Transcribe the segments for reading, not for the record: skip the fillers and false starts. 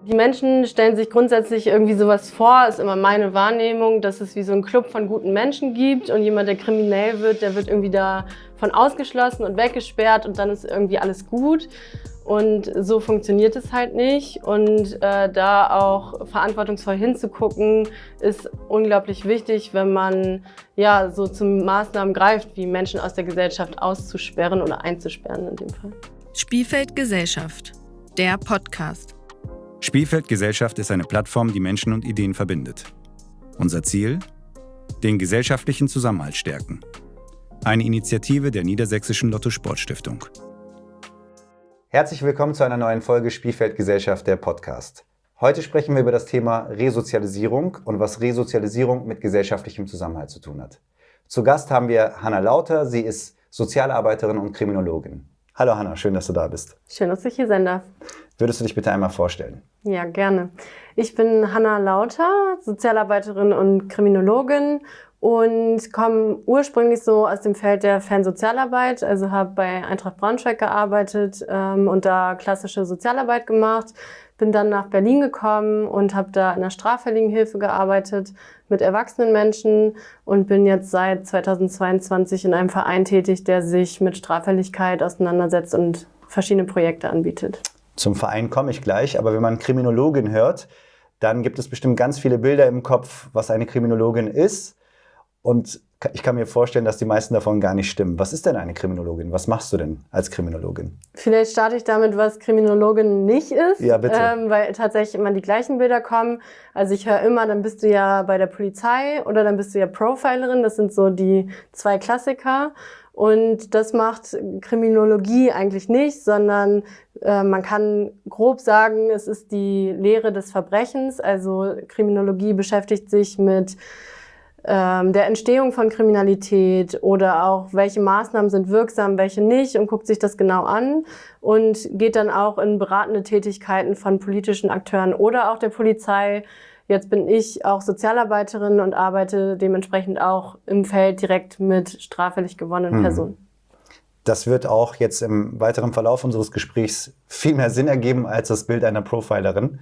Die Menschen stellen sich grundsätzlich irgendwie sowas vor, ist immer meine Wahrnehmung, dass es wie so einen Club von guten Menschen gibt und jemand, der kriminell wird, der wird irgendwie davon ausgeschlossen und weggesperrt und dann ist irgendwie alles gut. Und so funktioniert es halt nicht. Und da auch verantwortungsvoll hinzugucken, ist unglaublich wichtig, wenn man ja so zu Maßnahmen greift, wie Menschen aus der Gesellschaft auszusperren oder einzusperren in dem Fall. Spielfeld Gesellschaft, der Podcast. Spielfeld Gesellschaft ist eine Plattform, die Menschen und Ideen verbindet. Unser Ziel? Den gesellschaftlichen Zusammenhalt stärken. Eine Initiative der Niedersächsischen Lotto-Sport-Stiftung. Herzlich willkommen zu einer neuen Folge Spielfeld Gesellschaft, der Podcast. Heute sprechen wir über das Thema Resozialisierung und was Resozialisierung mit gesellschaftlichem Zusammenhalt zu tun hat. Zu Gast haben wir Hanna Lauter, sie ist Sozialarbeiterin und Kriminologin. Hallo Hanna, schön, dass du da bist. Schön, dass ich hier sein darf. Würdest du dich bitte einmal vorstellen? Ja, gerne. Ich bin Hanna Lauter, Sozialarbeiterin und Kriminologin und komme ursprünglich so aus dem Feld der Fernsozialarbeit, also habe bei Eintracht Braunschweig gearbeitet und da klassische Sozialarbeit gemacht. Bin dann nach Berlin gekommen und habe da in der Straffälligenhilfe gearbeitet mit erwachsenen Menschen und bin jetzt seit 2022 in einem Verein tätig, der sich mit Straffälligkeit auseinandersetzt und verschiedene Projekte anbietet. Zum Verein komme ich gleich, aber wenn man Kriminologin hört, dann gibt es bestimmt ganz viele Bilder im Kopf, was eine Kriminologin ist. Und ich kann mir vorstellen, dass die meisten davon gar nicht stimmen. Was ist denn eine Kriminologin? Was machst du denn als Kriminologin? Vielleicht starte ich damit, was Kriminologin nicht ist. Ja, bitte. Weil tatsächlich immer die gleichen Bilder kommen. Also ich höre immer, dann bist du ja bei der Polizei oder dann bist du ja Profilerin. Das sind so die zwei Klassiker. Und das macht Kriminologie eigentlich nicht, sondern man kann grob sagen, es ist die Lehre des Verbrechens. Also Kriminologie beschäftigt sich mit der Entstehung von Kriminalität oder auch welche Maßnahmen sind wirksam, welche nicht und guckt sich das genau an und geht dann auch in beratende Tätigkeiten von politischen Akteuren oder auch der Polizei. Jetzt bin ich auch Sozialarbeiterin und arbeite dementsprechend auch im Feld direkt mit straffällig gewonnenen Personen. Das wird auch jetzt im weiteren Verlauf unseres Gesprächs viel mehr Sinn ergeben als das Bild einer Profilerin.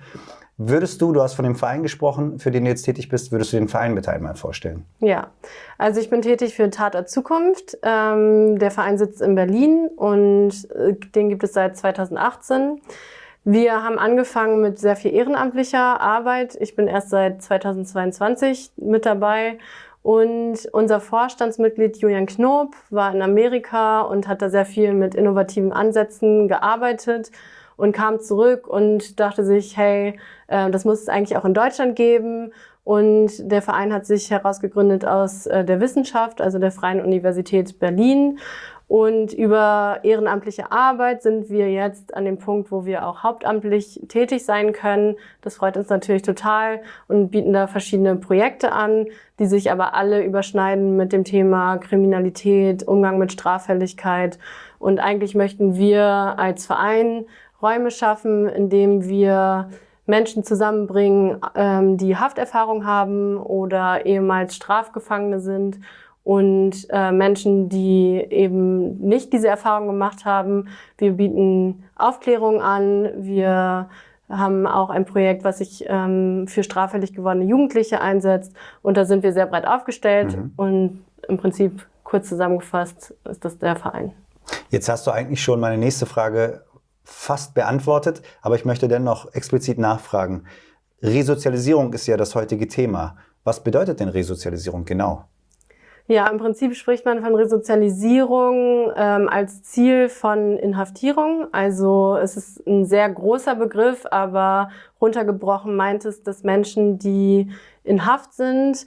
Du hast von dem Verein gesprochen, für den du jetzt tätig bist, würdest du den Verein bitte einmal vorstellen? Ja, also ich bin tätig für Tatort Zukunft. Der Verein sitzt in Berlin und den gibt es seit 2018. Wir haben angefangen mit sehr viel ehrenamtlicher Arbeit. Ich bin erst seit 2022 mit dabei. Und unser Vorstandsmitglied Julian Knob war in Amerika und hat da sehr viel mit innovativen Ansätzen gearbeitet und kam zurück und dachte sich, hey, das muss es eigentlich auch in Deutschland geben. Und der Verein hat sich herausgegründet aus der Wissenschaft, also der Freien Universität Berlin. Und über ehrenamtliche Arbeit sind wir jetzt an dem Punkt, wo wir auch hauptamtlich tätig sein können. Das freut uns natürlich total und bieten da verschiedene Projekte an, die sich aber alle überschneiden mit dem Thema Kriminalität, Umgang mit Straffälligkeit. Und eigentlich möchten wir als Verein Räume schaffen, in denen wir Menschen zusammenbringen, die Hafterfahrung haben oder ehemals Strafgefangene sind und Menschen, die eben nicht diese Erfahrung gemacht haben. Wir bieten Aufklärung an. Wir haben auch ein Projekt, was sich für straffällig gewordene Jugendliche einsetzt. Und da sind wir sehr breit aufgestellt. Und im Prinzip, kurz zusammengefasst, ist das der Verein. Jetzt hast du eigentlich schon meine nächste Frage fast beantwortet, aber ich möchte dennoch explizit nachfragen. Resozialisierung ist ja das heutige Thema. Was bedeutet denn Resozialisierung genau? Ja, im Prinzip spricht man von Resozialisierung als Ziel von Inhaftierung. Also es ist ein sehr großer Begriff, aber runtergebrochen meint es, dass Menschen, die in Haft sind,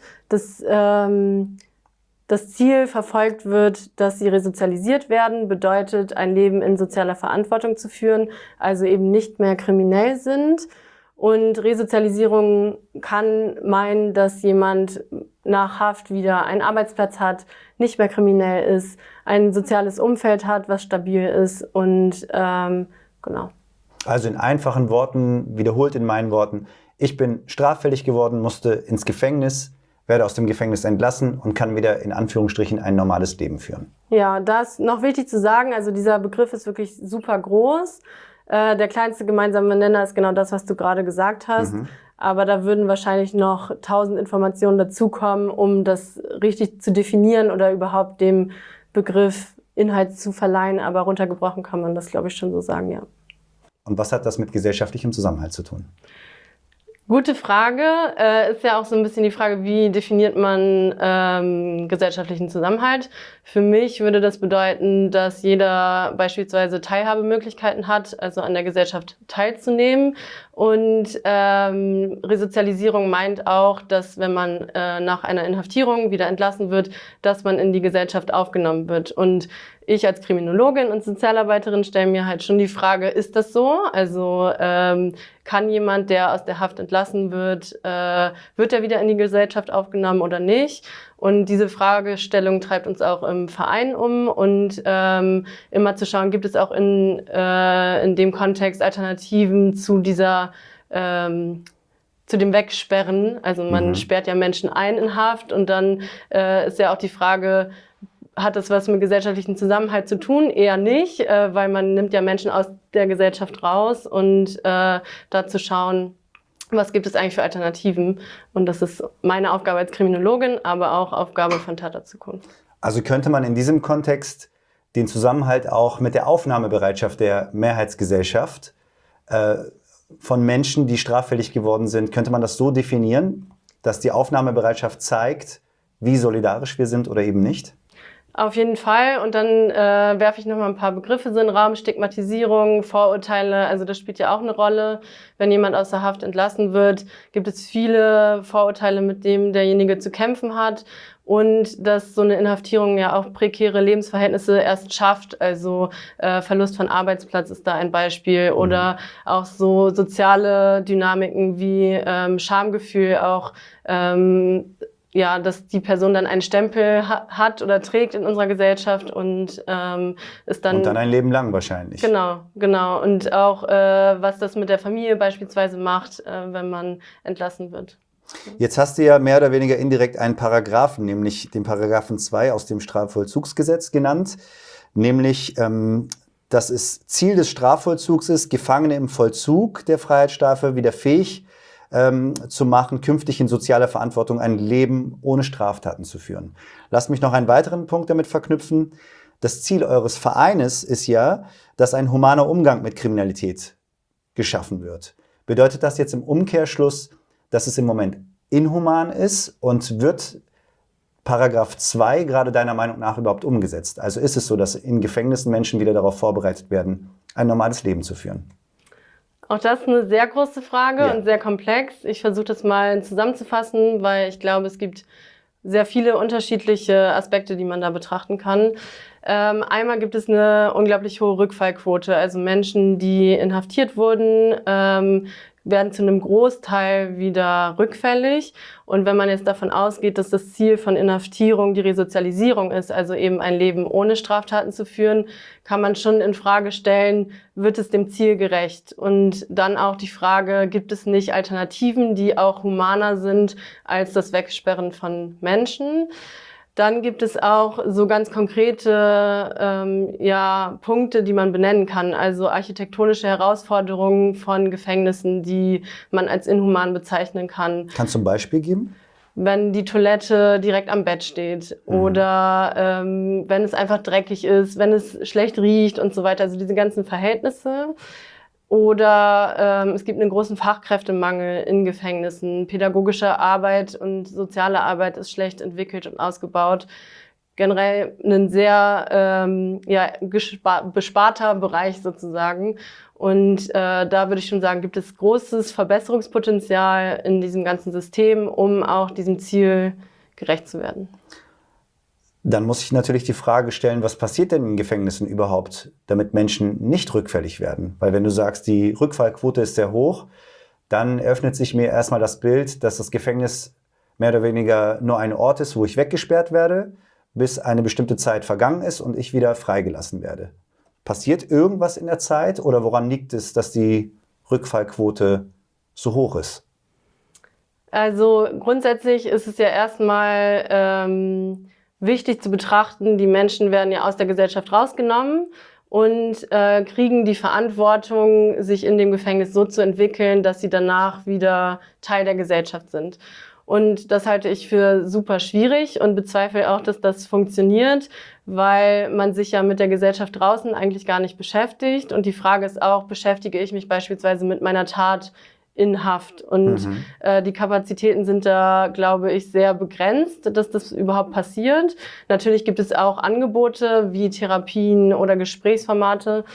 das Ziel verfolgt wird, dass sie resozialisiert werden, bedeutet, ein Leben in sozialer Verantwortung zu führen, also eben nicht mehr kriminell sind. Und Resozialisierung kann meinen, dass jemand nach Haft wieder einen Arbeitsplatz hat, nicht mehr kriminell ist, ein soziales Umfeld hat, was stabil ist und genau. Also in einfachen Worten, wiederholt in meinen Worten, ich bin straffällig geworden, musste ins Gefängnis, werde aus dem Gefängnis entlassen und kann wieder in Anführungsstrichen ein normales Leben führen. Ja, das ist noch wichtig zu sagen, also dieser Begriff ist wirklich super groß. Der kleinste gemeinsame Nenner ist genau das, was du gerade gesagt hast. Aber da würden wahrscheinlich noch 1000 Informationen dazukommen, um das richtig zu definieren oder überhaupt dem Begriff Inhalt zu verleihen. Aber runtergebrochen kann man das, glaube ich, schon so sagen, ja. Und was hat das mit gesellschaftlichem Zusammenhalt zu tun? Gute Frage. Ist ja auch so ein bisschen die Frage, wie definiert man gesellschaftlichen Zusammenhalt? Für mich würde das bedeuten, dass jeder beispielsweise Teilhabemöglichkeiten hat, also an der Gesellschaft teilzunehmen. Und Resozialisierung meint auch, dass wenn man nach einer Inhaftierung wieder entlassen wird, dass man in die Gesellschaft aufgenommen wird. Und ich als Kriminologin und Sozialarbeiterin stelle mir halt schon die Frage, ist das so? Also kann jemand, der aus der Haft entlassen wird, wird er wieder in die Gesellschaft aufgenommen oder nicht? Und diese Fragestellung treibt uns auch im Verein um und immer zu schauen, gibt es auch in dem Kontext Alternativen zu dieser zu dem Wegsperren. Also man sperrt ja Menschen ein in Haft und dann ist ja auch die Frage, hat das was mit gesellschaftlichem Zusammenhalt zu tun? Eher nicht, weil man nimmt ja Menschen aus der Gesellschaft raus und da zu schauen, was gibt es eigentlich für Alternativen? Und das ist meine Aufgabe als Kriminologin, aber auch Aufgabe von Tatort Zukunft. Also könnte man in diesem Kontext den Zusammenhalt auch mit der Aufnahmebereitschaft der Mehrheitsgesellschaft von Menschen, die straffällig geworden sind, könnte man das so definieren, dass die Aufnahmebereitschaft zeigt, wie solidarisch wir sind oder eben nicht? Auf jeden Fall. Und dann werfe ich noch mal ein paar Begriffe so in den Raum. Stigmatisierung, Vorurteile, also das spielt ja auch eine Rolle. Wenn jemand aus der Haft entlassen wird, gibt es viele Vorurteile, mit denen derjenige zu kämpfen hat. Und dass so eine Inhaftierung ja auch prekäre Lebensverhältnisse erst schafft. Also Verlust von Arbeitsplatz ist da ein Beispiel. Oder auch so soziale Dynamiken wie Schamgefühl, auch ja, dass die Person dann einen Stempel hat oder trägt in unserer Gesellschaft und ist dann... Und dann ein Leben lang wahrscheinlich. Genau. Und auch, was das mit der Familie beispielsweise macht, wenn man entlassen wird. Jetzt hast du ja mehr oder weniger indirekt einen Paragraphen, nämlich den Paragraphen 2 aus dem Strafvollzugsgesetz genannt, nämlich, dass es Ziel des Strafvollzugs ist, Gefangene im Vollzug der Freiheitsstrafe wieder fähig zu machen, künftig in sozialer Verantwortung ein Leben ohne Straftaten zu führen. Lasst mich noch einen weiteren Punkt damit verknüpfen. Das Ziel eures Vereines ist ja, dass ein humaner Umgang mit Kriminalität geschaffen wird. Bedeutet das jetzt im Umkehrschluss, dass es im Moment inhuman ist und wird Paragraph 2 gerade deiner Meinung nach überhaupt umgesetzt? Also ist es so, dass in Gefängnissen Menschen wieder darauf vorbereitet werden, ein normales Leben zu führen? Auch das ist eine sehr große Frage und sehr komplex. Ich versuche das mal zusammenzufassen, weil ich glaube, es gibt sehr viele unterschiedliche Aspekte, die man da betrachten kann. Einmal gibt es eine unglaublich hohe Rückfallquote. Also Menschen, die inhaftiert wurden, werden zu einem Großteil wieder rückfällig. Und wenn man jetzt davon ausgeht, dass das Ziel von Inhaftierung die Resozialisierung ist, also eben ein Leben ohne Straftaten zu führen, kann man schon in Frage stellen, wird es dem Ziel gerecht? Und dann auch die Frage, gibt es nicht Alternativen, die auch humaner sind als das Wegsperren von Menschen? Dann gibt es auch so ganz konkrete Punkte, die man benennen kann. Also architektonische Herausforderungen von Gefängnissen, die man als inhuman bezeichnen kann. Kannst du ein Beispiel geben? Wenn die Toilette direkt am Bett steht oder wenn es einfach dreckig ist, wenn es schlecht riecht und so weiter. Also diese ganzen Verhältnisse. Oder es gibt einen großen Fachkräftemangel in Gefängnissen. Pädagogische Arbeit und soziale Arbeit ist schlecht entwickelt und ausgebaut. Generell ein sehr besparter Bereich sozusagen. Und da würde ich schon sagen, gibt es großes Verbesserungspotenzial in diesem ganzen System, um auch diesem Ziel gerecht zu werden. Dann muss ich natürlich die Frage stellen, was passiert denn in Gefängnissen überhaupt, damit Menschen nicht rückfällig werden? Weil wenn du sagst, die Rückfallquote ist sehr hoch, dann eröffnet sich mir erstmal das Bild, dass das Gefängnis mehr oder weniger nur ein Ort ist, wo ich weggesperrt werde, bis eine bestimmte Zeit vergangen ist und ich wieder freigelassen werde. Passiert irgendwas in der Zeit oder woran liegt es, dass die Rückfallquote so hoch ist? Also grundsätzlich ist es ja erstmal wichtig zu betrachten, die Menschen werden ja aus der Gesellschaft rausgenommen und kriegen die Verantwortung, sich in dem Gefängnis so zu entwickeln, dass sie danach wieder Teil der Gesellschaft sind. Und das halte ich für super schwierig und bezweifle auch, dass das funktioniert, weil man sich ja mit der Gesellschaft draußen eigentlich gar nicht beschäftigt. Und die Frage ist auch, beschäftige ich mich beispielsweise mit meiner Tat in Haft? Und die Kapazitäten sind da, glaube ich, sehr begrenzt, dass das überhaupt passiert. Natürlich gibt es auch Angebote wie Therapien oder Gesprächsformate,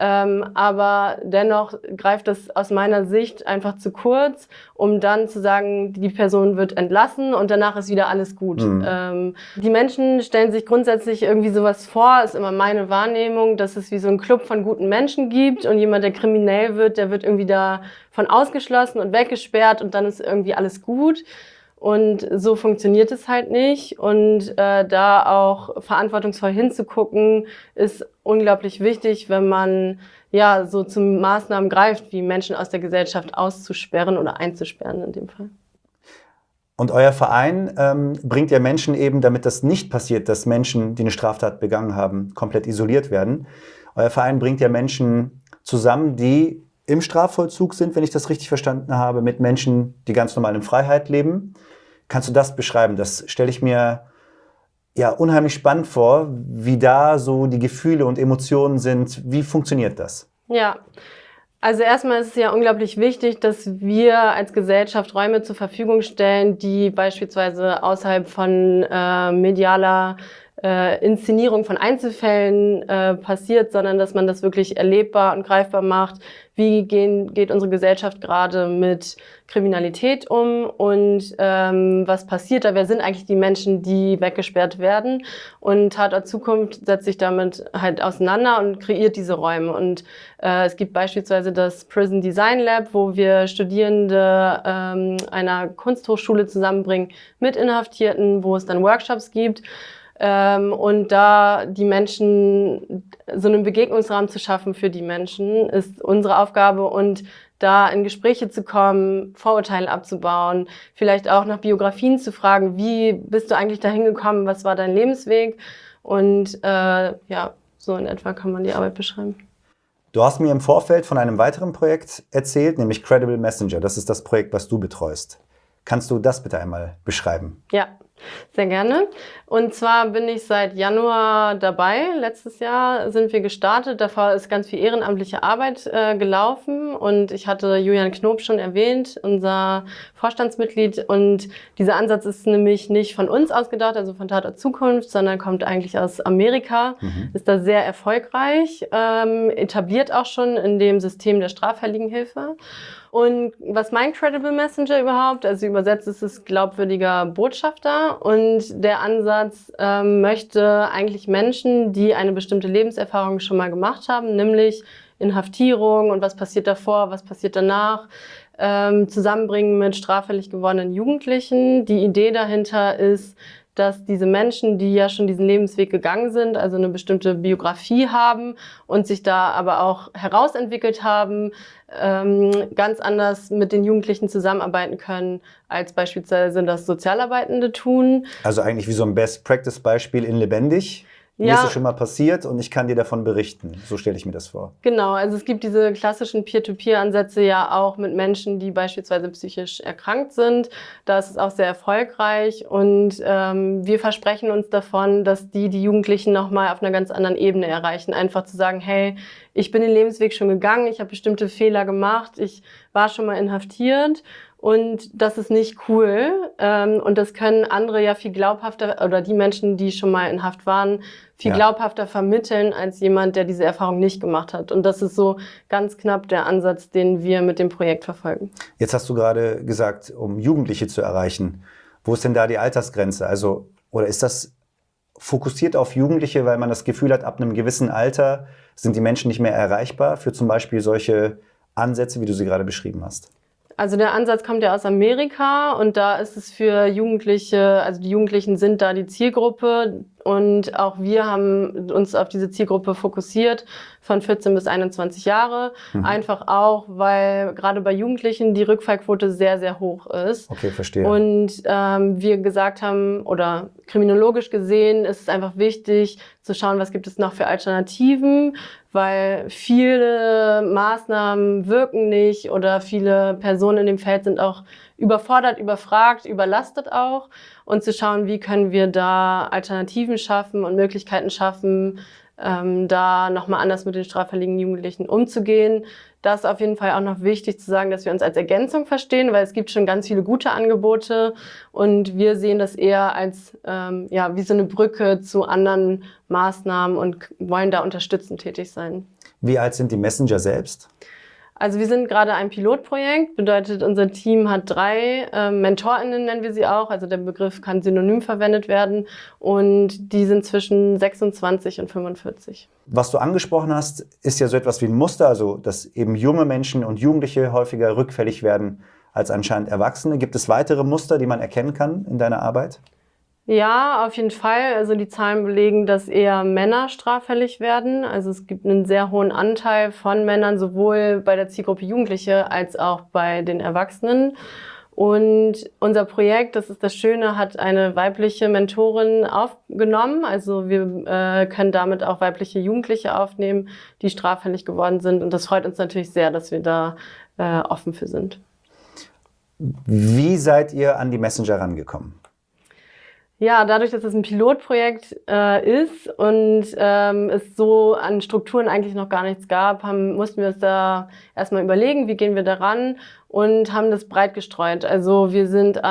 aber dennoch greift das aus meiner Sicht einfach zu kurz, um dann zu sagen, die Person wird entlassen und danach ist wieder alles gut. Die Menschen stellen sich grundsätzlich irgendwie sowas vor, ist immer meine Wahrnehmung, dass es wie so ein Club von guten Menschen gibt und jemand, der kriminell wird, der wird irgendwie davon ausgeschlossen und weggesperrt und dann ist irgendwie alles gut. Und so funktioniert es halt nicht. Und da auch verantwortungsvoll hinzugucken, ist unglaublich wichtig, wenn man ja so zu Maßnahmen greift, wie Menschen aus der Gesellschaft auszusperren oder einzusperren in dem Fall. Und euer Verein bringt ja Menschen eben, damit das nicht passiert, dass Menschen, die eine Straftat begangen haben, komplett isoliert werden. Euer Verein bringt ja Menschen zusammen, die im Strafvollzug sind, wenn ich das richtig verstanden habe, mit Menschen, die ganz normal in Freiheit leben. Kannst du das beschreiben? Das stelle ich mir ja unheimlich spannend vor, wie da so die Gefühle und Emotionen sind. Wie funktioniert das? Ja, also erstmal ist es ja unglaublich wichtig, dass wir als Gesellschaft Räume zur Verfügung stellen, die beispielsweise außerhalb von medialer Inszenierung von Einzelfällen passiert, sondern dass man das wirklich erlebbar und greifbar macht. Wie geht unsere Gesellschaft gerade mit Kriminalität um und was passiert da? Wer sind eigentlich die Menschen, die weggesperrt werden? Und Tatort Zukunft setzt sich damit halt auseinander und kreiert diese Räume. Und es gibt beispielsweise das Prison Design Lab, wo wir Studierende einer Kunsthochschule zusammenbringen mit Inhaftierten, wo es dann Workshops gibt. Und da die Menschen, so einen Begegnungsrahmen zu schaffen für die Menschen, ist unsere Aufgabe und da in Gespräche zu kommen, Vorurteile abzubauen, vielleicht auch nach Biografien zu fragen, wie bist du eigentlich dahin gekommen, was war dein Lebensweg und ja, so in etwa kann man die Arbeit beschreiben. Du hast mir im Vorfeld von einem weiteren Projekt erzählt, nämlich Credible Messenger. Das ist das Projekt, was du betreust. Kannst du das bitte einmal beschreiben? Ja, sehr gerne. Und zwar bin ich seit Januar dabei. Letztes Jahr sind wir gestartet. Davor ist ganz viel ehrenamtliche Arbeit gelaufen. Und ich hatte Julian Knob schon erwähnt, unser Vorstandsmitglied. Und dieser Ansatz ist nämlich nicht von uns ausgedacht, also von Tatort Zukunft, sondern kommt eigentlich aus Amerika. Ist da sehr erfolgreich, etabliert auch schon in dem System der Straffälligenhilfe. Und was meint Credible Messenger überhaupt? Also übersetzt ist es glaubwürdiger Botschafter. Und der Ansatz möchte eigentlich Menschen, die eine bestimmte Lebenserfahrung schon mal gemacht haben, nämlich Inhaftierung und was passiert davor, was passiert danach, zusammenbringen mit straffällig gewordenen Jugendlichen. Die Idee dahinter ist, dass diese Menschen, die ja schon diesen Lebensweg gegangen sind, also eine bestimmte Biografie haben und sich da aber auch herausentwickelt haben, ganz anders mit den Jugendlichen zusammenarbeiten können, als beispielsweise das Sozialarbeitende tun. Also eigentlich wie so ein Best-Practice-Beispiel in lebendig. Mir ist es schon mal passiert und ich kann dir davon berichten. So stelle ich mir das vor. Genau, also es gibt diese klassischen Peer-to-Peer-Ansätze ja auch mit Menschen, die beispielsweise psychisch erkrankt sind. Da ist es auch sehr erfolgreich und wir versprechen uns davon, dass die Jugendlichen nochmal auf einer ganz anderen Ebene erreichen. Einfach zu sagen, hey, ich bin den Lebensweg schon gegangen, ich habe bestimmte Fehler gemacht, ich war schon mal inhaftiert. Und das ist nicht cool. Und das können andere ja viel glaubhafter, oder die Menschen, die schon mal in Haft waren, viel glaubhafter vermitteln als jemand, der diese Erfahrung nicht gemacht hat. Und das ist so ganz knapp der Ansatz, den wir mit dem Projekt verfolgen. Jetzt hast du gerade gesagt, um Jugendliche zu erreichen. Wo ist denn da die Altersgrenze? Also, oder ist das fokussiert auf Jugendliche, weil man das Gefühl hat, ab einem gewissen Alter sind die Menschen nicht mehr erreichbar für zum Beispiel solche Ansätze, wie du sie gerade beschrieben hast? Also der Ansatz kommt ja aus Amerika und da ist es für Jugendliche, also die Jugendlichen sind da die Zielgruppe. Und auch wir haben uns auf diese Zielgruppe fokussiert von 14 bis 21 Jahre. Einfach auch, weil gerade bei Jugendlichen die Rückfallquote sehr, sehr hoch ist. Okay, verstehe. Und wir gesagt haben, oder kriminologisch gesehen, ist es einfach wichtig zu schauen, was gibt es noch für Alternativen, weil viele Maßnahmen wirken nicht oder viele Personen in dem Feld sind auch überfordert, überfragt, überlastet auch. Und zu schauen, wie können wir da Alternativen schaffen und Möglichkeiten schaffen, da nochmal anders mit den straffälligen Jugendlichen umzugehen. Das ist auf jeden Fall auch noch wichtig zu sagen, dass wir uns als Ergänzung verstehen, weil es gibt schon ganz viele gute Angebote und wir sehen das eher als wie so eine Brücke zu anderen Maßnahmen und wollen da unterstützend tätig sein. Wie alt sind die Messenger selbst? Also wir sind gerade ein Pilotprojekt, bedeutet unser Team hat 3 MentorInnen, nennen wir sie auch, also der Begriff kann synonym verwendet werden und die sind zwischen 26 und 45. Was du angesprochen hast, ist ja so etwas wie ein Muster, also dass eben junge Menschen und Jugendliche häufiger rückfällig werden als anscheinend Erwachsene. Gibt es weitere Muster, die man erkennen kann in deiner Arbeit? Ja, auf jeden Fall. Also die Zahlen belegen, dass eher Männer straffällig werden. Also es gibt einen sehr hohen Anteil von Männern, sowohl bei der Zielgruppe Jugendliche als auch bei den Erwachsenen. Und unser Projekt, das ist das Schöne, hat eine weibliche Mentorin aufgenommen. Also wir können damit auch weibliche Jugendliche aufnehmen, die straffällig geworden sind. Und das freut uns natürlich sehr, dass wir da offen für sind. Wie seid ihr an die Messenger rangekommen? Ja, dadurch, dass es ein Pilotprojekt ist und es so an Strukturen eigentlich noch gar nichts gab, mussten wir uns da erstmal überlegen, wie gehen wir daran und haben das breit gestreut. Also wir sind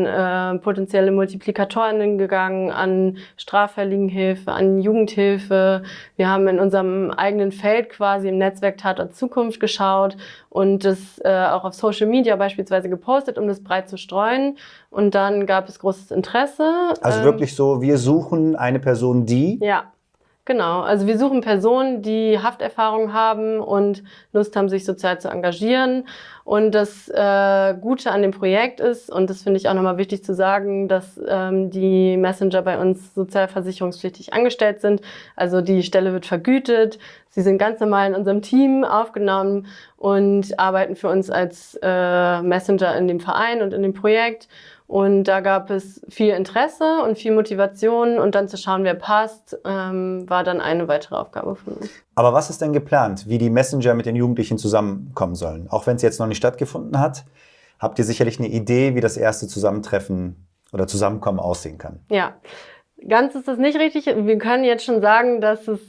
an potenzielle Multiplikatorinnen gegangen, an Straffälligenhilfe, an Jugendhilfe. Wir haben in unserem eigenen Feld quasi im Netzwerk Tatort Zukunft geschaut und das auch auf Social Media beispielsweise gepostet, um das breit zu streuen. Und dann gab es großes Interesse. Also wirklich so, wir suchen eine Person, die... Ja, genau. Also wir suchen Personen, die Hafterfahrung haben und Lust haben, sich sozial zu engagieren. Und das Gute an dem Projekt ist, und das finde ich auch nochmal wichtig zu sagen, dass die Messenger bei uns sozialversicherungspflichtig angestellt sind. Also die Stelle wird vergütet. Sie sind ganz normal in unserem Team aufgenommen und arbeiten für uns als Messenger in dem Verein und in dem Projekt. Und da gab es viel Interesse und viel Motivation und dann zu schauen, wer passt, war dann eine weitere Aufgabe von uns. Aber was ist denn geplant, wie die Messenger mit den Jugendlichen zusammenkommen sollen? Auch wenn es jetzt noch nicht stattgefunden hat, habt ihr sicherlich eine Idee, wie das erste Zusammentreffen oder Zusammenkommen aussehen kann. Ja, ganz ist das nicht richtig. Wir können jetzt schon sagen, dass es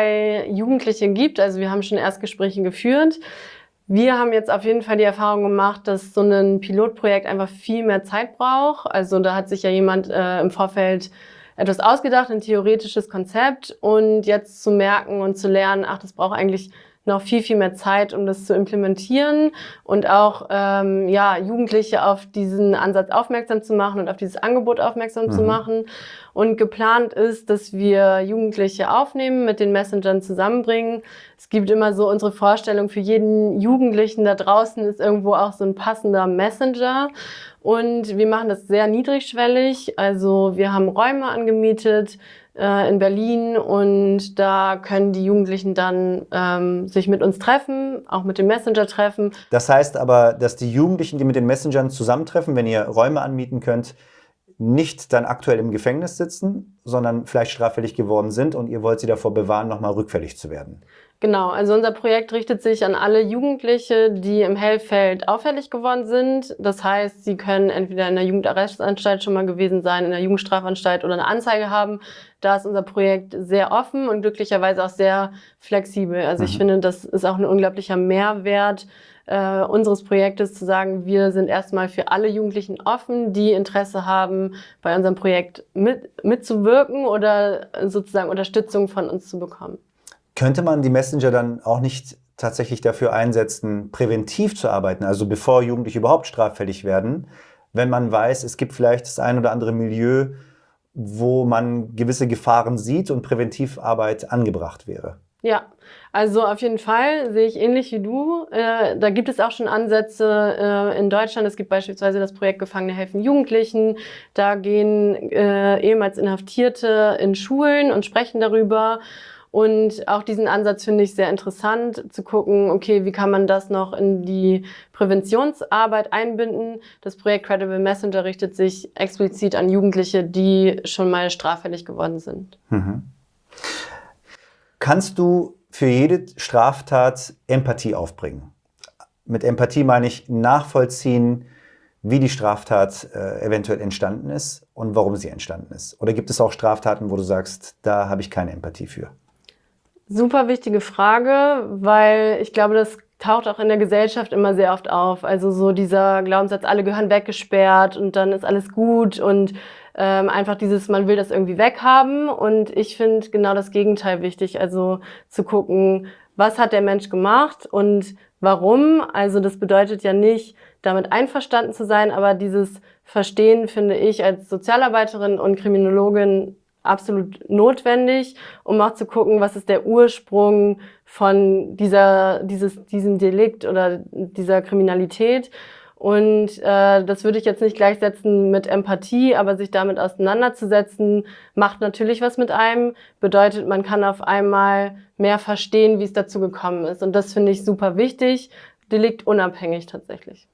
2 Jugendliche gibt. Also wir haben schon Erstgespräche geführt. Wir haben jetzt auf jeden Fall die Erfahrung gemacht, dass so ein Pilotprojekt einfach viel mehr Zeit braucht. Also da hat sich ja jemand im Vorfeld etwas ausgedacht, ein theoretisches Konzept. Und jetzt zu merken und zu lernen, das braucht eigentlich noch viel, viel mehr Zeit, um das zu implementieren und auch Jugendliche auf diesen Ansatz aufmerksam zu machen und auf dieses Angebot aufmerksam zu machen. Und geplant ist, dass wir Jugendliche aufnehmen, mit den Messengern zusammenbringen. Es gibt immer so unsere Vorstellung, für jeden Jugendlichen da draußen ist irgendwo auch so ein passender Messenger. Und wir machen das sehr niedrigschwellig. Also wir haben Räume angemietet in Berlin und da können die Jugendlichen dann sich mit uns treffen, auch mit dem Messenger treffen. Das heißt aber, dass die Jugendlichen, die mit den Messengern zusammentreffen, wenn ihr Räume anmieten könnt, nicht dann aktuell im Gefängnis sitzen, sondern vielleicht straffällig geworden sind und ihr wollt sie davor bewahren, nochmal rückfällig zu werden. Genau, also unser Projekt richtet sich an alle Jugendliche, die im Hellfeld auffällig geworden sind. Das heißt, sie können entweder in der Jugendarrestanstalt schon mal gewesen sein, in der Jugendstrafanstalt oder eine Anzeige haben. Da ist unser Projekt sehr offen und glücklicherweise auch sehr flexibel. Also ich finde, das ist auch ein unglaublicher Mehrwert unseres Projektes, zu sagen, wir sind erstmal für alle Jugendlichen offen, die Interesse haben, bei unserem Projekt mitzuwirken oder sozusagen Unterstützung von uns zu bekommen. Könnte man die Messenger dann auch nicht tatsächlich dafür einsetzen, präventiv zu arbeiten, also bevor Jugendliche überhaupt straffällig werden, wenn man weiß, es gibt vielleicht das ein oder andere Milieu, wo man gewisse Gefahren sieht und Präventivarbeit angebracht wäre? Ja, also auf jeden Fall sehe ich ähnlich wie du. Da gibt es auch schon Ansätze in Deutschland. Es gibt beispielsweise das Projekt Gefangene helfen Jugendlichen. Da gehen ehemals Inhaftierte in Schulen und sprechen darüber. Und auch diesen Ansatz finde ich sehr interessant, zu gucken, okay, wie kann man das noch in die Präventionsarbeit einbinden. Das Projekt Credible Messenger richtet sich explizit an Jugendliche, die schon mal straffällig geworden sind. Mhm. Kannst du für jede Straftat Empathie aufbringen? Mit Empathie meine ich nachvollziehen, wie die Straftat eventuell entstanden ist und warum sie entstanden ist. Oder gibt es auch Straftaten, wo du sagst, da habe ich keine Empathie für? Super wichtige Frage, weil ich glaube, das taucht auch in der Gesellschaft immer sehr oft auf. Also so dieser Glaubenssatz, alle gehören weggesperrt und dann ist alles gut und einfach dieses, man will das irgendwie weghaben. Und ich finde genau das Gegenteil wichtig. Also zu gucken, was hat der Mensch gemacht und warum. Also das bedeutet ja nicht, damit einverstanden zu sein, aber dieses Verstehen finde ich als Sozialarbeiterin und Kriminologin absolut notwendig, um auch zu gucken, was ist der Ursprung von diesem Delikt oder dieser Kriminalität. Und das würde ich jetzt nicht gleichsetzen mit Empathie, aber sich damit auseinanderzusetzen, macht natürlich was mit einem, bedeutet, man kann auf einmal mehr verstehen, wie es dazu gekommen ist. Und das finde ich super wichtig, deliktunabhängig tatsächlich.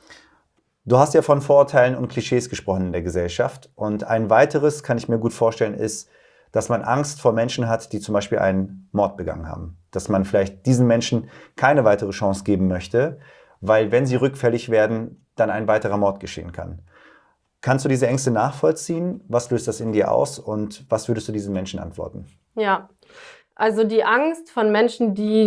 Du hast ja von Vorurteilen und Klischees gesprochen in der Gesellschaft. Und ein weiteres, kann ich mir gut vorstellen, ist, dass man Angst vor Menschen hat, die zum Beispiel einen Mord begangen haben. Dass man vielleicht diesen Menschen keine weitere Chance geben möchte, weil wenn sie rückfällig werden, dann ein weiterer Mord geschehen kann. Kannst du diese Ängste nachvollziehen? Was löst das in dir aus und was würdest du diesen Menschen antworten? Ja, also die Angst von Menschen, die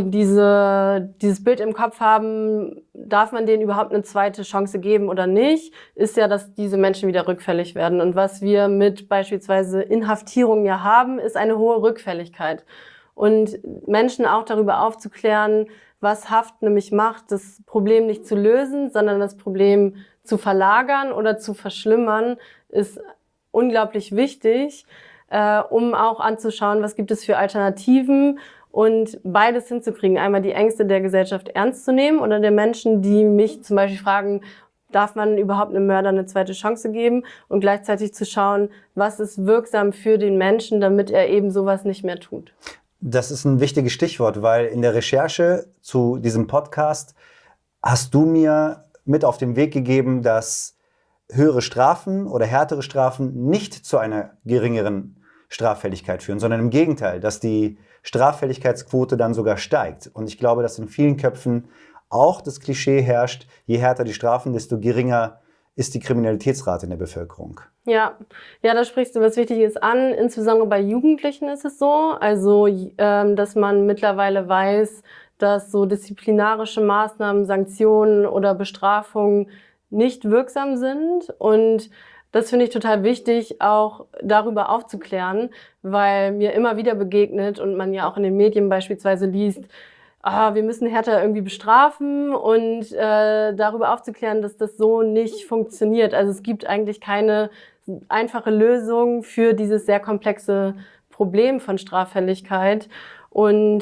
dieses Bild im Kopf haben, darf man denen überhaupt eine zweite Chance geben oder nicht, ist ja, dass diese Menschen wieder rückfällig werden. Und was wir mit beispielsweise Inhaftierung ja haben, ist eine hohe Rückfälligkeit. Und Menschen auch darüber aufzuklären, was Haft nämlich macht, das Problem nicht zu lösen, sondern das Problem zu verlagern oder zu verschlimmern, ist unglaublich wichtig, um auch anzuschauen, was gibt es für Alternativen und beides hinzukriegen. Einmal die Ängste der Gesellschaft ernst zu nehmen oder der Menschen, die mich zum Beispiel fragen, darf man überhaupt einem Mörder eine zweite Chance geben und gleichzeitig zu schauen, was ist wirksam für den Menschen, damit er eben sowas nicht mehr tut. Das ist ein wichtiges Stichwort, weil in der Recherche zu diesem Podcast hast du mir mit auf den Weg gegeben, dass höhere Strafen oder härtere Strafen nicht zu einer geringeren Straffälligkeit führen, sondern im Gegenteil, dass die Straffälligkeitsquote dann sogar steigt. Und ich glaube, dass in vielen Köpfen auch das Klischee herrscht, je härter die Strafen, desto geringer ist die Kriminalitätsrate in der Bevölkerung. Ja, da sprichst du was Wichtiges an. Insbesondere bei Jugendlichen ist es so, also dass man mittlerweile weiß, dass so disziplinarische Maßnahmen, Sanktionen oder Bestrafungen nicht wirksam sind. Und das finde ich total wichtig, auch darüber aufzuklären, weil mir immer wieder begegnet und man ja auch in den Medien beispielsweise liest, wir müssen härter irgendwie bestrafen und darüber aufzuklären, dass das so nicht funktioniert. Also es gibt eigentlich keine einfache Lösung für dieses sehr komplexe Problem von Straffälligkeit. Und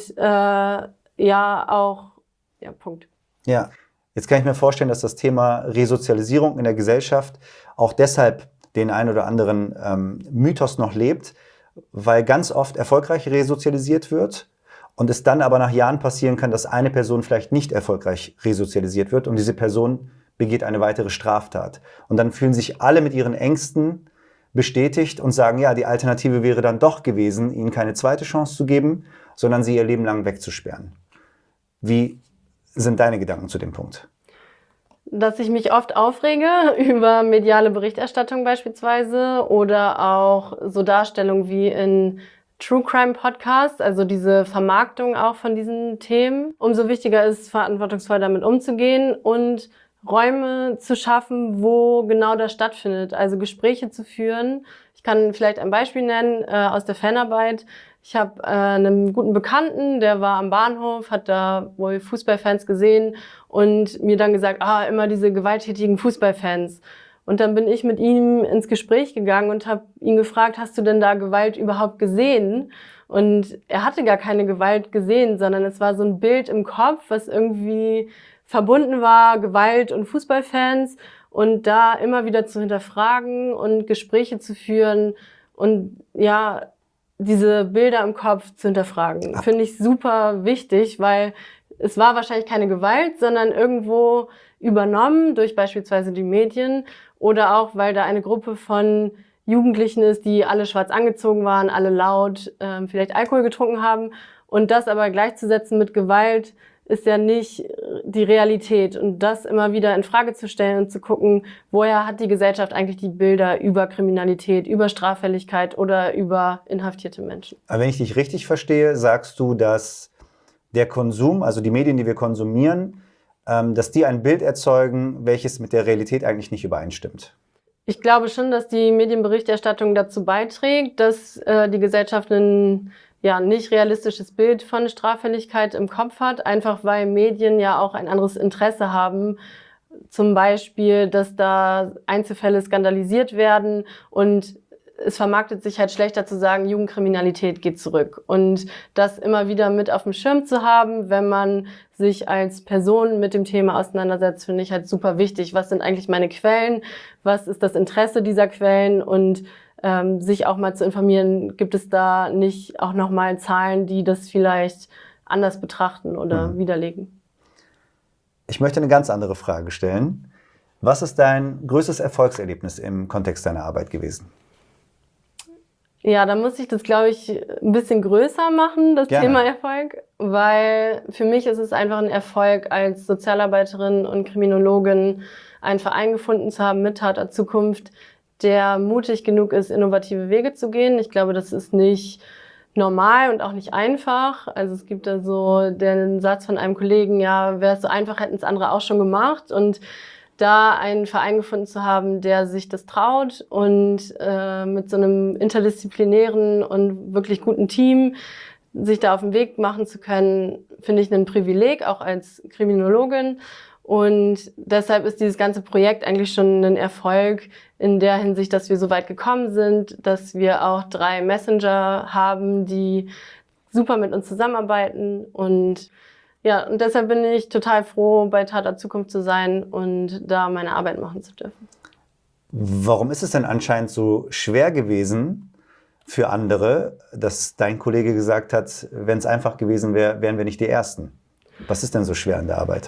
Punkt. Ja, jetzt kann ich mir vorstellen, dass das Thema Resozialisierung in der Gesellschaft auch deshalb den ein oder anderen Mythos noch lebt, weil ganz oft erfolgreich resozialisiert wird und es dann aber nach Jahren passieren kann, dass eine Person vielleicht nicht erfolgreich resozialisiert wird und diese Person begeht eine weitere Straftat. Und dann fühlen sich alle mit ihren Ängsten bestätigt und sagen, ja, die Alternative wäre dann doch gewesen, ihnen keine zweite Chance zu geben, sondern sie ihr Leben lang wegzusperren. Wie sind deine Gedanken zu dem Punkt? Dass ich mich oft aufrege über mediale Berichterstattung beispielsweise oder auch so Darstellungen wie in True Crime Podcasts, also diese Vermarktung auch von diesen Themen. Umso wichtiger ist, verantwortungsvoll damit umzugehen und Räume zu schaffen, wo genau das stattfindet. Also Gespräche zu führen. Ich kann vielleicht ein Beispiel nennen aus der Fanarbeit. Ich habe einen guten Bekannten, der war am Bahnhof, hat da wohl Fußballfans gesehen und mir dann gesagt, immer diese gewalttätigen Fußballfans. Und dann bin ich mit ihm ins Gespräch gegangen und habe ihn gefragt, hast du denn da Gewalt überhaupt gesehen? Und er hatte gar keine Gewalt gesehen, sondern es war so ein Bild im Kopf, was irgendwie verbunden war, Gewalt und Fußballfans. Und da immer wieder zu hinterfragen und Gespräche zu führen und ja, diese Bilder im Kopf zu hinterfragen, finde ich super wichtig, weil es war wahrscheinlich keine Gewalt, sondern irgendwo übernommen durch beispielsweise die Medien oder auch, weil da eine Gruppe von Jugendlichen ist, die alle schwarz angezogen waren, alle laut, vielleicht Alkohol getrunken haben. Und das aber gleichzusetzen mit Gewalt ist ja nicht die Realität. Und das immer wieder in Frage zu stellen und zu gucken, woher hat die Gesellschaft eigentlich die Bilder über Kriminalität, über Straffälligkeit oder über inhaftierte Menschen. Aber wenn ich dich richtig verstehe, sagst du, dass der Konsum, also die Medien, die wir konsumieren, dass die ein Bild erzeugen, welches mit der Realität eigentlich nicht übereinstimmt. Ich glaube schon, dass die Medienberichterstattung dazu beiträgt, dass die Gesellschaft ein nicht realistisches Bild von Straffälligkeit im Kopf hat, einfach weil Medien ja auch ein anderes Interesse haben. Zum Beispiel, dass da Einzelfälle skandalisiert werden und es vermarktet sich halt schlechter zu sagen, Jugendkriminalität geht zurück. Und das immer wieder mit auf dem Schirm zu haben, wenn man sich als Person mit dem Thema auseinandersetzt, finde ich halt super wichtig. Was sind eigentlich meine Quellen? Was ist das Interesse dieser Quellen? Und sich auch mal zu informieren, gibt es da nicht auch nochmal Zahlen, die das vielleicht anders betrachten oder widerlegen? Ich möchte eine ganz andere Frage stellen. Was ist dein größtes Erfolgserlebnis im Kontext deiner Arbeit gewesen? Ja, da muss ich das, glaube ich, ein bisschen größer machen, das Gerne. Thema Erfolg, weil für mich ist es einfach ein Erfolg, als Sozialarbeiterin und Kriminologin einen Verein gefunden zu haben mit Tatort Zukunft, der mutig genug ist, innovative Wege zu gehen. Ich glaube, das ist nicht normal und auch nicht einfach. Also es gibt da so den Satz von einem Kollegen, ja, wäre es so einfach, hätten es andere auch schon gemacht. Und da einen Verein gefunden zu haben, der sich das traut und mit so einem interdisziplinären und wirklich guten Team sich da auf den Weg machen zu können, finde ich ein Privileg, auch als Kriminologin. Und deshalb ist dieses ganze Projekt eigentlich schon ein Erfolg in der Hinsicht, dass wir so weit gekommen sind, dass wir auch 3 Messenger haben, die super mit uns zusammenarbeiten. Und ja, und deshalb bin ich total froh, bei Tatort Zukunft zu sein und da meine Arbeit machen zu dürfen. Warum ist es denn anscheinend so schwer gewesen für andere, dass dein Kollege gesagt hat, wenn es einfach gewesen wäre, wären wir nicht die Ersten? Was ist denn so schwer an der Arbeit?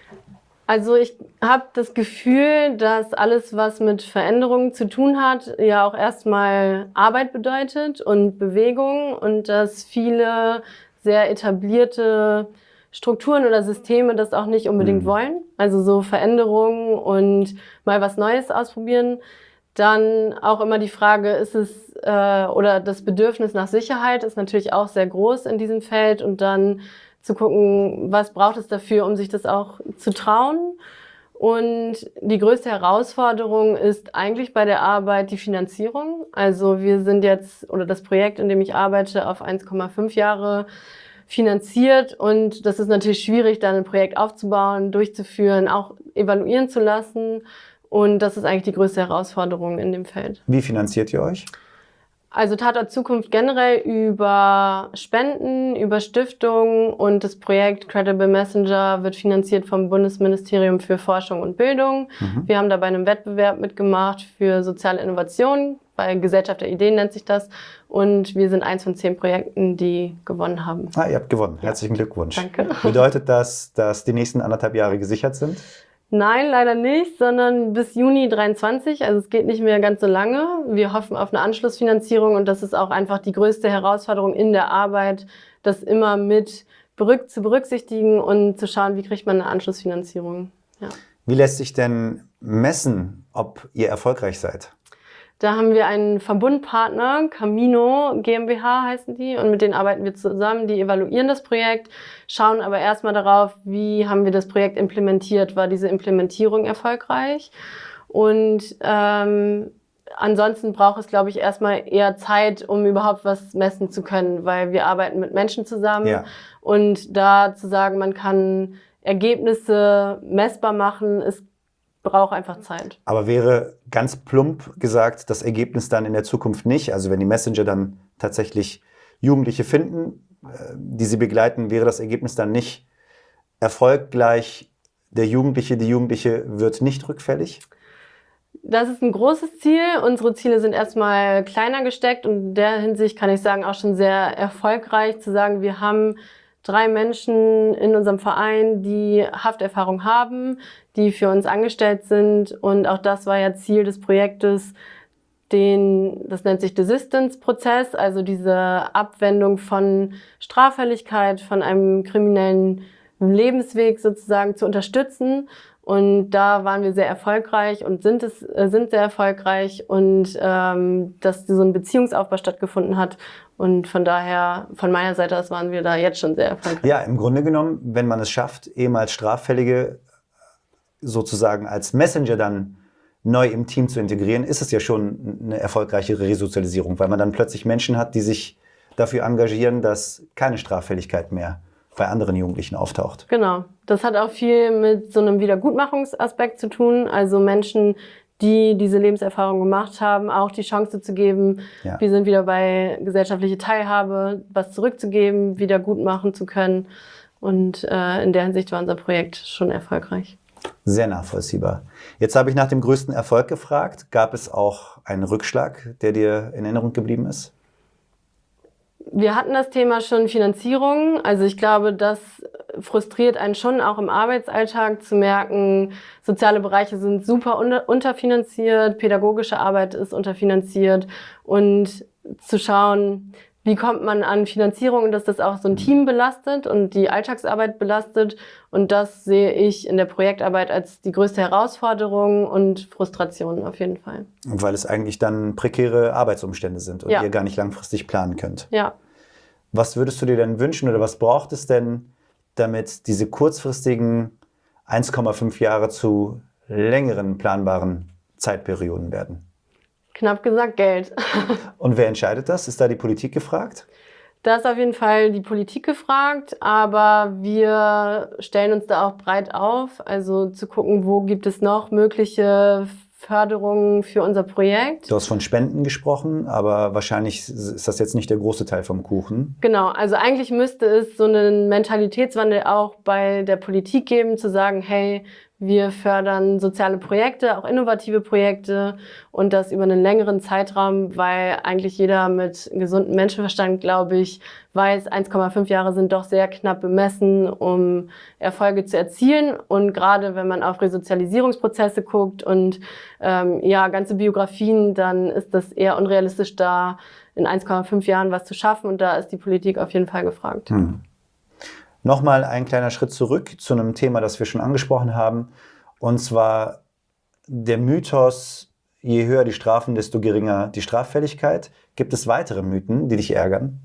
Also ich habe das Gefühl, dass alles, was mit Veränderungen zu tun hat, ja auch erstmal Arbeit bedeutet und Bewegung und dass viele sehr etablierte Strukturen oder Systeme das auch nicht unbedingt wollen. Also so Veränderungen und mal was Neues ausprobieren. Dann auch immer die Frage, ist es oder das Bedürfnis nach Sicherheit ist natürlich auch sehr groß in diesem Feld und dann zu gucken, was braucht es dafür, um sich das auch zu trauen. Und die größte Herausforderung ist eigentlich bei der Arbeit die Finanzierung. Also wir sind jetzt, oder das Projekt, in dem ich arbeite, auf 1,5 Jahre finanziert. Und das ist natürlich schwierig, dann ein Projekt aufzubauen, durchzuführen, auch evaluieren zu lassen. Und das ist eigentlich die größte Herausforderung in dem Feld. Wie finanziert ihr euch? Also Tatort Zukunft generell über Spenden, über Stiftungen und das Projekt Credible Messenger wird finanziert vom Bundesministerium für Forschung und Bildung. Wir haben da bei einem Wettbewerb mitgemacht für soziale Innovation, bei Gesellschaft der Ideen nennt sich das. Und wir sind 1 von 10 Projekten, die gewonnen haben. Ah, ihr habt gewonnen. Herzlichen Glückwunsch. Danke. Bedeutet das, dass die nächsten 1,5 Jahre gesichert sind? Nein, leider nicht, sondern bis Juni 23. Also es geht nicht mehr ganz so lange. Wir hoffen auf eine Anschlussfinanzierung und das ist auch einfach die größte Herausforderung in der Arbeit, das immer mit zu berücksichtigen und zu schauen, wie kriegt man eine Anschlussfinanzierung. Ja. Wie lässt sich denn messen, ob ihr erfolgreich seid? Da haben wir einen Verbundpartner, Camino GmbH heißen die, und mit denen arbeiten wir zusammen. Die evaluieren das Projekt, schauen aber erstmal darauf, wie haben wir das Projekt implementiert, war diese Implementierung erfolgreich. Und ansonsten braucht es, glaube ich, erstmal eher Zeit, um überhaupt was messen zu können, weil wir arbeiten mit Menschen zusammen. Ja. Und da zu sagen, man kann Ergebnisse messbar machen, ist braucht einfach Zeit. Aber wäre ganz plump gesagt das Ergebnis dann in der Zukunft nicht, also wenn die Messenger dann tatsächlich Jugendliche finden, die sie begleiten, wäre das Ergebnis dann nicht Erfolg gleich der Jugendliche, die Jugendliche wird nicht rückfällig? Das ist ein großes Ziel. Unsere Ziele sind erstmal kleiner gesteckt und in der Hinsicht kann ich sagen, auch schon sehr erfolgreich zu sagen, wir haben 3 Menschen in unserem Verein, die Hafterfahrung haben, die für uns angestellt sind. Und auch das war ja Ziel des Projektes, das nennt sich Desistance-Prozess, also diese Abwendung von Straffälligkeit, von einem kriminellen Lebensweg sozusagen zu unterstützen. Und da waren wir sehr erfolgreich und sind sehr erfolgreich und dass so ein Beziehungsaufbau stattgefunden hat. Und von daher, von meiner Seite aus, waren wir da jetzt schon sehr erfolgreich. Ja, im Grunde genommen, wenn man es schafft, ehemals Straffällige sozusagen als Messenger dann neu im Team zu integrieren, ist es ja schon eine erfolgreiche Resozialisierung, weil man dann plötzlich Menschen hat, die sich dafür engagieren, dass keine Straffälligkeit mehr bei anderen Jugendlichen auftaucht. Genau. Das hat auch viel mit so einem Wiedergutmachungsaspekt zu tun. Also Menschen, die diese Lebenserfahrung gemacht haben, auch die Chance zu geben, Ja. wir sind wieder bei gesellschaftlicher Teilhabe, was zurückzugeben, wieder gut machen zu können. Und in der Hinsicht war unser Projekt schon erfolgreich. Sehr nachvollziehbar. Jetzt habe ich nach dem größten Erfolg gefragt. Gab es auch einen Rückschlag, der dir in Erinnerung geblieben ist? Wir hatten das Thema schon Finanzierung. Also ich glaube, das frustriert einen schon auch im Arbeitsalltag zu merken, soziale Bereiche sind super unterfinanziert, pädagogische Arbeit ist unterfinanziert und zu schauen, wie kommt man an Finanzierung und dass das auch so ein Team belastet und die Alltagsarbeit belastet. Und das sehe ich in der Projektarbeit als die größte Herausforderung und Frustration auf jeden Fall. Weil es eigentlich dann prekäre Arbeitsumstände sind und Ja. ihr gar nicht langfristig planen könnt. Ja. Was würdest du dir denn wünschen oder was braucht es denn, damit diese kurzfristigen 1,5 Jahre zu längeren planbaren Zeitperioden werden? Knapp gesagt Geld. Und wer entscheidet das? Ist da die Politik gefragt? Da ist auf jeden Fall die Politik gefragt, aber wir stellen uns da auch breit auf, also zu gucken, wo gibt es noch mögliche Förderungen für unser Projekt. Du hast von Spenden gesprochen, aber wahrscheinlich ist das jetzt nicht der große Teil vom Kuchen. Genau, also eigentlich müsste es so einen Mentalitätswandel auch bei der Politik geben, zu sagen, hey, wir fördern soziale Projekte, auch innovative Projekte und das über einen längeren Zeitraum, weil eigentlich jeder mit gesundem Menschenverstand, glaube ich, weiß, 1,5 Jahre sind doch sehr knapp bemessen, um Erfolge zu erzielen. Und gerade wenn man auf Resozialisierungsprozesse guckt und ganze Biografien, dann ist das eher unrealistisch, da in 1,5 Jahren was zu schaffen. Und da ist die Politik auf jeden Fall gefragt. Nochmal ein kleiner Schritt zurück zu einem Thema, das wir schon angesprochen haben. Und zwar der Mythos, je höher die Strafen, desto geringer die Straffälligkeit. Gibt es weitere Mythen, die dich ärgern?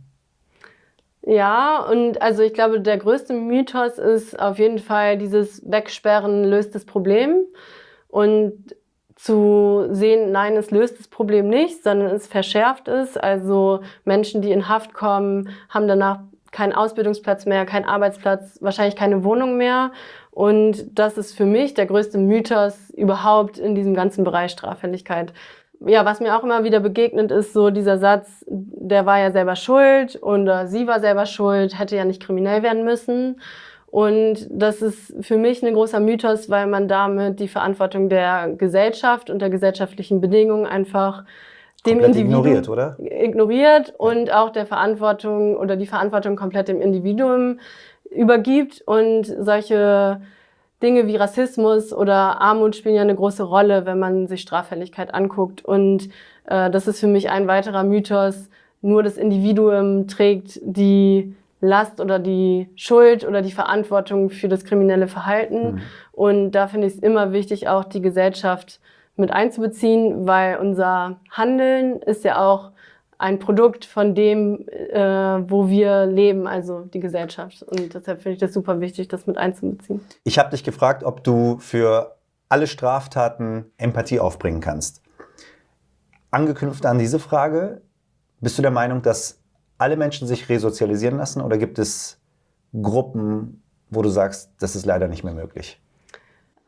Ja, und also ich glaube, der größte Mythos ist auf jeden Fall dieses Wegsperren löst das Problem. Und zu sehen, nein, es löst das Problem nicht, sondern es verschärft es. Also Menschen, die in Haft kommen, haben danach keinen Ausbildungsplatz mehr, keinen Arbeitsplatz, wahrscheinlich keine Wohnung mehr. Und das ist für mich der größte Mythos überhaupt in diesem ganzen Bereich Straffälligkeit. Ja, was mir auch immer wieder begegnet ist, so dieser Satz, der war ja selber schuld oder sie war selber schuld, hätte ja nicht kriminell werden müssen. Und das ist für mich ein großer Mythos, weil man damit die Verantwortung der Gesellschaft und der gesellschaftlichen Bedingungen einfach dem Komplett Individuum ignoriert, oder? Ignoriert und auch der Verantwortung oder die Verantwortung komplett dem Individuum übergibt. Und solche Dinge wie Rassismus oder Armut spielen ja eine große Rolle, wenn man sich Straffälligkeit anguckt. Und das ist für mich ein weiterer Mythos. Nur das Individuum trägt die Last oder die Schuld oder die Verantwortung für das kriminelle Verhalten. Und da finde ich es immer wichtig, auch die Gesellschaft mit einzubeziehen, weil unser Handeln ist ja auch ein Produkt von dem, wo wir leben, also die Gesellschaft. Und deshalb finde ich das super wichtig, das mit einzubeziehen. Ich habe dich gefragt, ob du für alle Straftaten Empathie aufbringen kannst. Angeknüpft an diese Frage, bist du der Meinung, dass alle Menschen sich resozialisieren lassen oder gibt es Gruppen, wo du sagst, das ist leider nicht mehr möglich?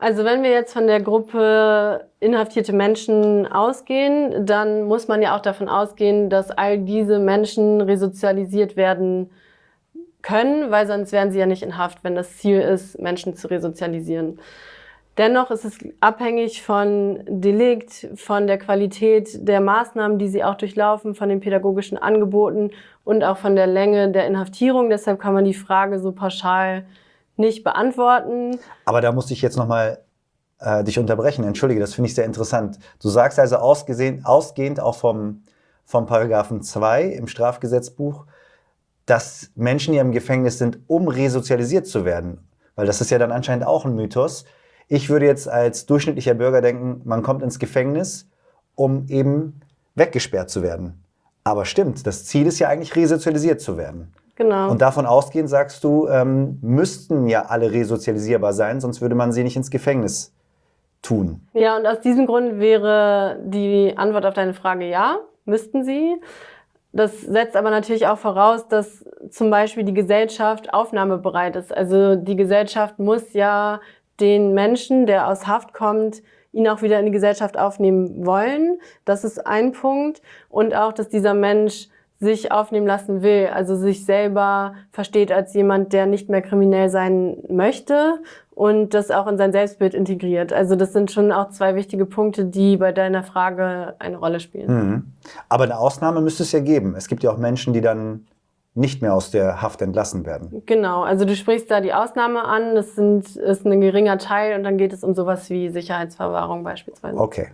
Also wenn wir jetzt von der Gruppe inhaftierte Menschen ausgehen, dann muss man ja auch davon ausgehen, dass all diese Menschen resozialisiert werden können, weil sonst wären sie ja nicht in Haft, wenn das Ziel ist, Menschen zu resozialisieren. Dennoch ist es abhängig von Delikt, von der Qualität der Maßnahmen, die sie auch durchlaufen, von den pädagogischen Angeboten und auch von der Länge der Inhaftierung. Deshalb kann man die Frage so pauschal nicht beantworten. Aber da musste ich jetzt nochmal dich unterbrechen. Entschuldige, das finde ich sehr interessant. Du sagst also ausgehend auch vom Paragraphen 2 im Strafgesetzbuch, dass Menschen, die im Gefängnis sind, um resozialisiert zu werden. Weil das ist ja dann anscheinend auch ein Mythos. Ich würde jetzt als durchschnittlicher Bürger denken, man kommt ins Gefängnis, um eben weggesperrt zu werden. Aber stimmt, das Ziel ist ja eigentlich, resozialisiert zu werden. Genau. Und davon ausgehend sagst du, müssten ja alle resozialisierbar sein, sonst würde man sie nicht ins Gefängnis tun. Ja, und aus diesem Grund wäre die Antwort auf deine Frage ja, müssten sie. Das setzt aber natürlich auch voraus, dass zum Beispiel die Gesellschaft aufnahmebereit ist. Also die Gesellschaft muss ja den Menschen, der aus Haft kommt, ihn auch wieder in die Gesellschaft aufnehmen wollen. Das ist ein Punkt. Und auch, dass dieser Mensch sich aufnehmen lassen will, also sich selber versteht als jemand, der nicht mehr kriminell sein möchte und das auch in sein Selbstbild integriert. Also das sind schon auch zwei wichtige Punkte, die bei deiner Frage eine Rolle spielen. Mhm. Aber eine Ausnahme müsste es ja geben. Es gibt ja auch Menschen, die dann nicht mehr aus der Haft entlassen werden. Genau, also du sprichst da die Ausnahme an, das ist ein geringer Teil und dann geht es um sowas wie Sicherheitsverwahrung beispielsweise. Okay.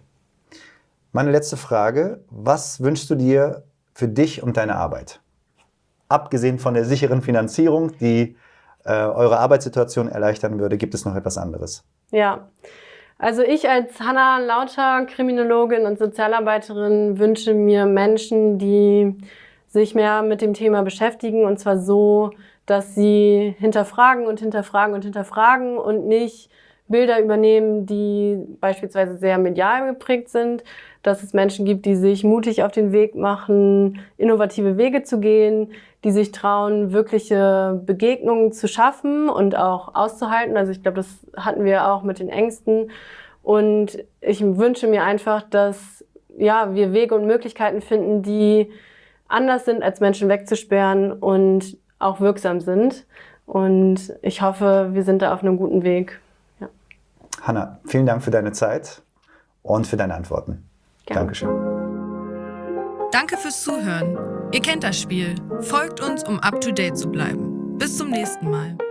Meine letzte Frage, was wünschst du dir für dich und deine Arbeit? Abgesehen von der sicheren Finanzierung, die eure Arbeitssituation erleichtern würde, gibt es noch etwas anderes? Ja, also ich als Hannah Lauter, Kriminologin und Sozialarbeiterin, wünsche mir Menschen, die sich mehr mit dem Thema beschäftigen und zwar so, dass sie hinterfragen und nicht Bilder übernehmen, die beispielsweise sehr medial geprägt sind, dass es Menschen gibt, die sich mutig auf den Weg machen, innovative Wege zu gehen, die sich trauen, wirkliche Begegnungen zu schaffen und auch auszuhalten. Also ich glaube, das hatten wir auch mit den Ängsten. Und ich wünsche mir einfach, dass wir Wege und Möglichkeiten finden, die anders sind, als Menschen wegzusperren und auch wirksam sind. Und ich hoffe, wir sind da auf einem guten Weg. Ja. Hannah, vielen Dank für deine Zeit und für deine Antworten. Gerne. Dankeschön. Danke fürs Zuhören. Ihr kennt das Spiel. Folgt uns, um up to date zu bleiben. Bis zum nächsten Mal.